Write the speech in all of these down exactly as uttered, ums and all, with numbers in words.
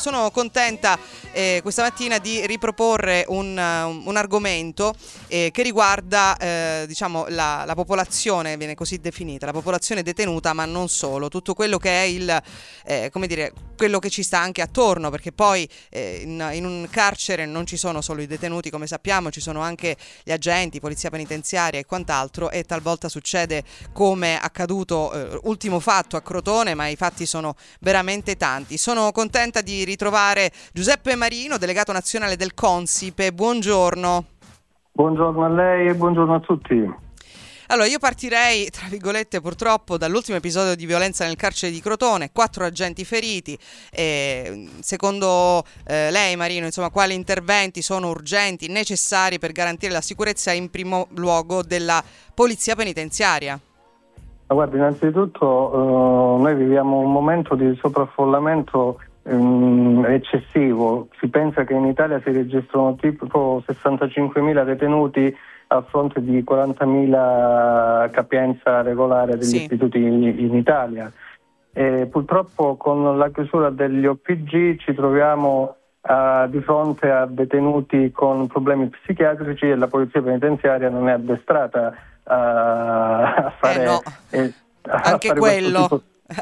sono contenta eh, questa mattina di riproporre un, un argomento eh, che riguarda eh, diciamo la, la popolazione, viene così definita, la popolazione detenuta, ma non solo, tutto quello che è il eh, come dire, quello che ci sta anche attorno, perché poi eh, in, in un carcere non ci sono solo i detenuti, come sappiamo, ci sono anche gli agenti, polizia penitenziaria e quant'altro, e talvolta succede come accaduto eh, ultimo fatto a Crotone, ma i fatti sono veramente tanti. Sono contenta di ritrovare Giuseppe Marino, delegato nazionale del Consip. Buongiorno. Buongiorno a lei e buongiorno a tutti. Allora, io partirei, tra virgolette, purtroppo dall'ultimo episodio di violenza nel carcere di Crotone, quattro agenti feriti. E, secondo eh, lei, Marino, insomma, quali interventi sono urgenti, necessari per garantire la sicurezza in primo luogo della polizia penitenziaria? Guarda, innanzitutto uh, noi viviamo un momento di sovraffollamento um, eccessivo. Si pensa che in Italia si registrano tipo sessantacinquemila detenuti a fronte di quarantamila capienza regolare degli sì. istituti in, in Italia. E purtroppo con la chiusura degli O P G ci troviamo uh, di fronte a detenuti con problemi psichiatrici e la polizia penitenziaria non è addestrata a fare eh no. eh, a anche fare quello tipo...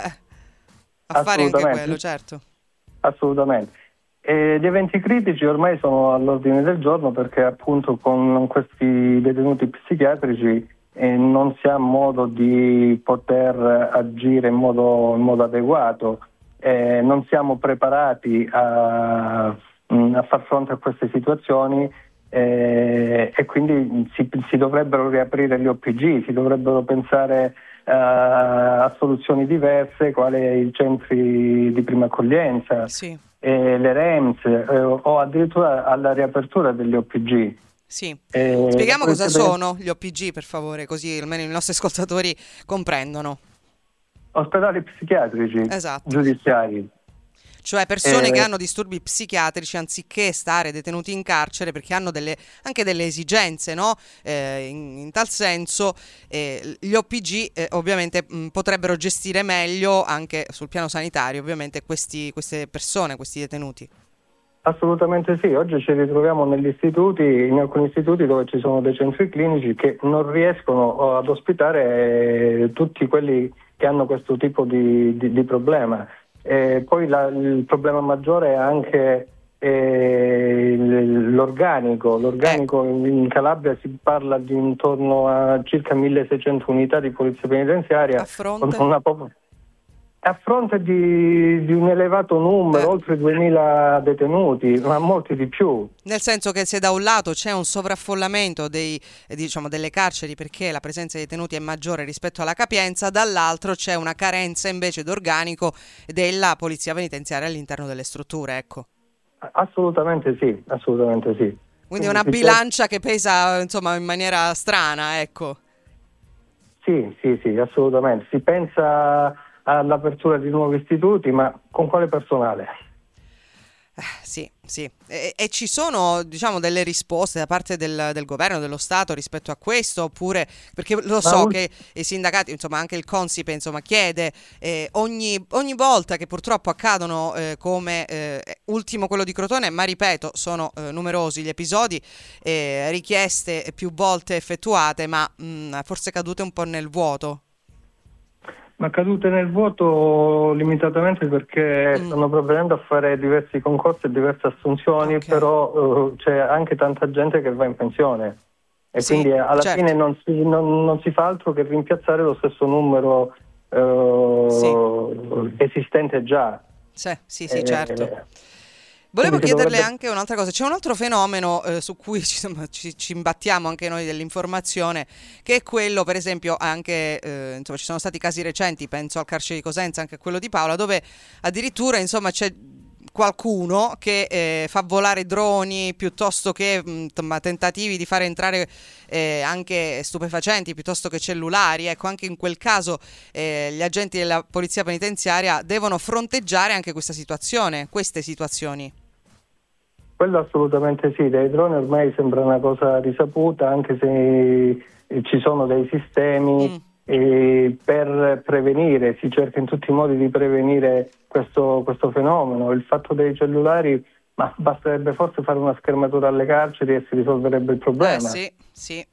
a fare anche quello, certo. Assolutamente. E gli eventi critici ormai sono all'ordine del giorno, perché appunto con questi detenuti psichiatrici eh, non si ha modo di poter agire in modo, in modo adeguato, eh, non siamo preparati a, a far fronte a queste situazioni. Eh, e quindi si, si dovrebbero riaprire gli O P G, si dovrebbero pensare uh, a soluzioni diverse, quali i centri di prima accoglienza, sì. eh, le R E M S eh, o addirittura alla riapertura degli O P G. Sì. Eh, Spieghiamo cosa sono gli O P G, per favore, così almeno i nostri ascoltatori comprendono. Ospedali psichiatrici esatto. giudiziari. Cioè persone eh, che hanno disturbi psichiatrici anziché stare detenuti in carcere, perché hanno delle, anche delle esigenze, no? Eh, in, in tal senso eh, gli O P G eh, ovviamente mh, potrebbero gestire meglio anche sul piano sanitario ovviamente questi, queste persone, questi detenuti. Assolutamente sì, oggi ci ritroviamo negli istituti, in alcuni istituti dove ci sono dei centri clinici che non riescono ad ospitare tutti quelli che hanno questo tipo di, di, di problema. E poi la, il problema maggiore è anche eh, l'organico. L'organico ecco. In Calabria si parla di intorno a circa milleseicento unità di polizia penitenziaria. A fronte? Con una pop- a fronte di, di un elevato numero, eh. oltre duemila detenuti, ma molti di più. Nel senso che se da un lato c'è un sovraffollamento dei, eh, diciamo, delle carceri perché la presenza di detenuti è maggiore rispetto alla capienza, dall'altro c'è una carenza invece d'organico della polizia penitenziaria all'interno delle strutture, ecco. Assolutamente sì, assolutamente sì. Quindi è una bilancia che pesa, insomma, in maniera strana, ecco. Sì, sì, sì, assolutamente. Si pensa all'apertura di nuovi istituti, ma con quale personale? Eh, sì, sì. E, e ci sono, diciamo, delle risposte da parte del, del governo, dello Stato rispetto a questo, oppure perché lo so che i sindacati, insomma anche il Consip, insomma, chiede eh, ogni, ogni volta che purtroppo accadono eh, come eh, ultimo quello di Crotone, ma ripeto sono eh, numerosi gli episodi, eh, richieste più volte effettuate, ma mh, forse cadute un po' nel vuoto. Ma cadute nel vuoto limitatamente perché mm. stanno provvedendo a fare diversi concorsi e diverse assunzioni, okay. però uh, c'è anche tanta gente che va in pensione e sì, quindi alla certo. fine non si, non, non si fa altro che rimpiazzare lo stesso numero uh, sì. esistente già. Sì, sì, sì, eh, certo. Volevo chiederle dovrebbe... anche un'altra cosa, c'è un altro fenomeno eh, su cui ci, ci, ci imbattiamo anche noi dell'informazione, che è quello, per esempio, anche eh, insomma ci sono stati casi recenti, penso al carcere di Cosenza, anche a quello di Paola, dove addirittura insomma c'è qualcuno che eh, fa volare droni piuttosto che mh, tentativi di fare entrare eh, anche stupefacenti piuttosto che cellulari. Ecco, anche in quel caso eh, gli agenti della polizia penitenziaria devono fronteggiare anche questa situazione, queste situazioni. Quello assolutamente sì, dei droni ormai sembra una cosa risaputa, anche se ci sono dei sistemi mm. e per prevenire, si cerca in tutti i modi di prevenire questo, questo fenomeno. Il fatto dei cellulari, ma basterebbe forse fare una schermatura alle carceri e si risolverebbe il problema. Eh, sì, sì.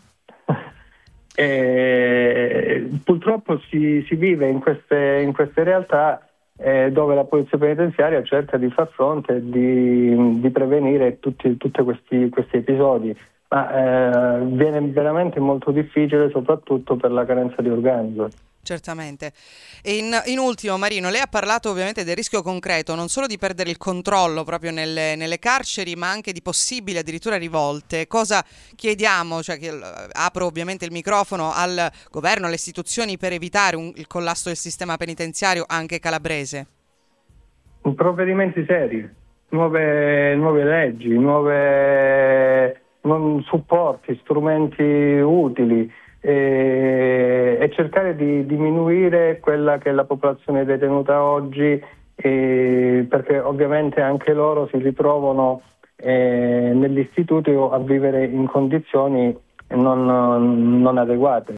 E purtroppo si, si vive in queste, in queste realtà eh, dove la polizia penitenziaria cerca di far fronte e di, di prevenire tutti, tutti questi, questi episodi, ma eh, viene veramente molto difficile, soprattutto per la carenza di organico. Certamente. E in, in ultimo, Marino, lei ha parlato ovviamente del rischio concreto, non solo di perdere il controllo proprio nelle, nelle carceri, ma anche di possibili addirittura rivolte. Cosa chiediamo? Cioè, che, apro ovviamente il microfono al governo, alle istituzioni, per evitare un, il collasso del sistema penitenziario anche calabrese. Provvedimenti seri, nuove, nuove leggi, nuove non, supporti, strumenti utili. E, e cercare di diminuire quella che è la popolazione detenuta oggi, e, perché ovviamente anche loro si ritrovano eh, negli istituti a vivere in condizioni non, non adeguate.